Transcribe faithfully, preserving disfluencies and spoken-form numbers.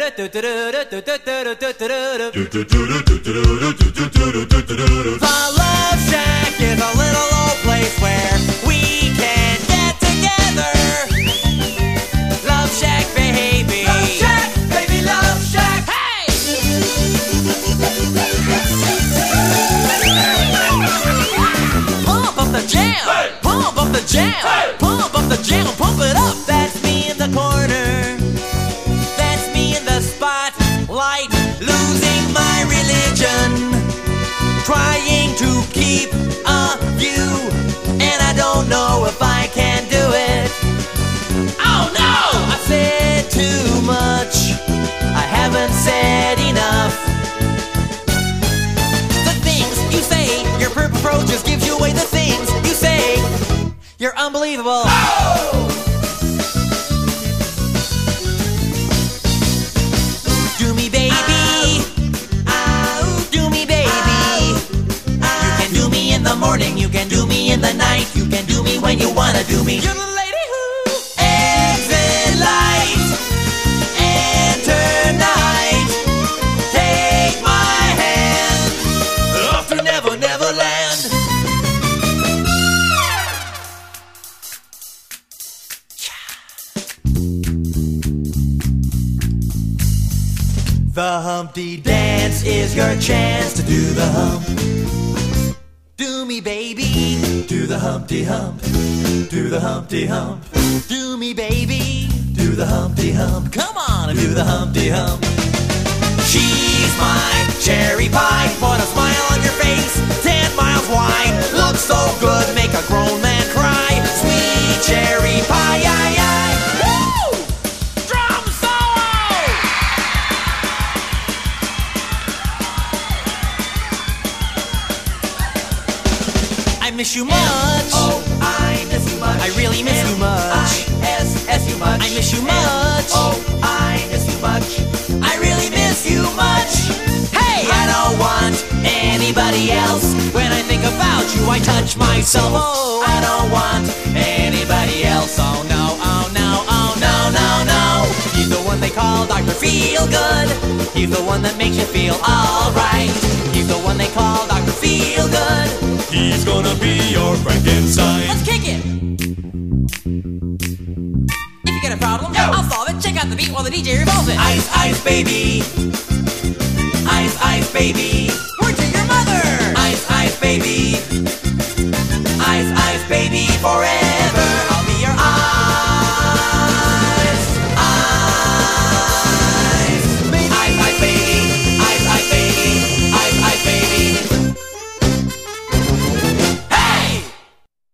Love Shack is a little old place where we can get together. Love Shack, baby. Love Shack, baby, Love Shack. Hey! Pump up the jam. Hey! Pump up the jam. Hey! Pump up the jam. Pump it up. That's me in the corner. That's me in the spotlight, losing my religion, trying to keep a view, and I don't know if I can do it. Oh no! I said too much, I haven't said enough. The things you say, your purple approach just gives you away. The things you say, you're unbelievable. Oh! Do me, baby. Ow. Do me, baby. Ow. You can do me in the morning, you can do me in the night, you can do me when you wanna do me. You're the lady who exit light, enter night, take my hand, off to Never Never Land. The Humpty Dance is your chance to do the hump. Do me, baby. Do the Humpty Hump. Do the Humpty Hump. Do me, baby. Do the Humpty Hump. Come on and do the Humpty Hump. She's my cherry pie. Put a smile on your face. Ten miles wide. Looks so good. Make a grown man cry. Sweet cherry pie. Aye, aye. Woo! Drum solo! I miss you much. Oh, I miss you much. I really miss you much. I S S you much. I miss you much. Oh, I miss you much. I really miss you much. Hey, I don't want anybody else. When I think about you, I touch myself. Oh, I don't want anybody else. Oh no, oh no, oh no, no, no. He's the one they call Doctor Feelgood. He's the one that makes you feel alright. He's the one they call Doctor Feelgood. He's gonna be your Frankenstein. Let's kick it. If you get a problem, Yo. I'll solve it. Check out the beat while the D J revolves it. Ice, ice, baby. Ice, ice, baby. Word to your mother. Ice, ice, baby. Ice, ice, baby, forever.